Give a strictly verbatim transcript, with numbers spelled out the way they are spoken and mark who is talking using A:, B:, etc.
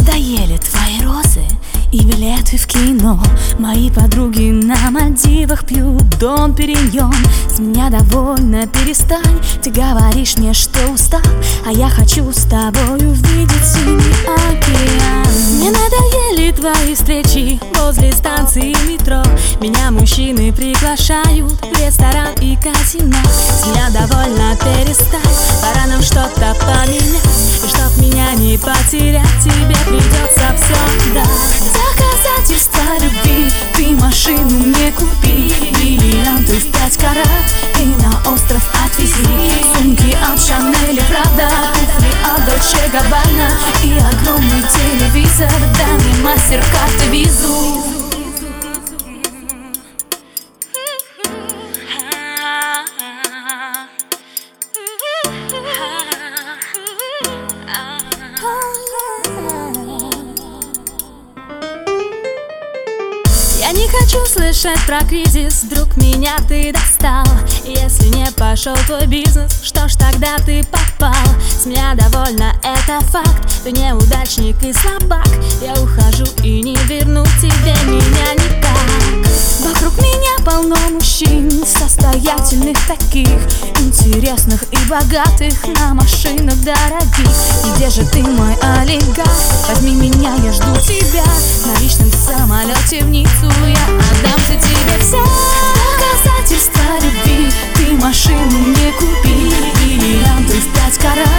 A: надоели твои розы и билеты в кино. Мои подруги на Мальдивах пьют Дом Периньон. С меня довольно, перестань. Ты говоришь мне, что устал, а я хочу с тобой увидеть синий океан. Мне надоели твои встречи возле станции метро. Меня мужчины приглашают в ресторан и казино. С меня довольно, перестань. Пора нам что-то поменять. И чтоб меня не потерять, тебе придется все дать. Доказательства любви ты машину мне купи, бриллианты в пять карат и на остров отвези. Сумки от Шанель и Прада, туфли от Дольче Габбана и огромный телевизор. Дай мне мастер-карт и визу. Я не хочу слышать про кризис, вдруг меня ты достал. Если не пошел твой бизнес, что ж тогда ты попал? С меня довольно, это факт, ты неудачник и слабак. Я ухожу и не верну тебе меня не так. Вокруг меня полно мужчин, состоятельных таких, интересных и богатых, на машинах дорогих. И где же ты, мой олигарх? Возьми меня, я жду тебя на личном самолете в Ниццу. Я отдамся тебе все. Доказательства любви ты машину мне купи, бриллианты в пять карат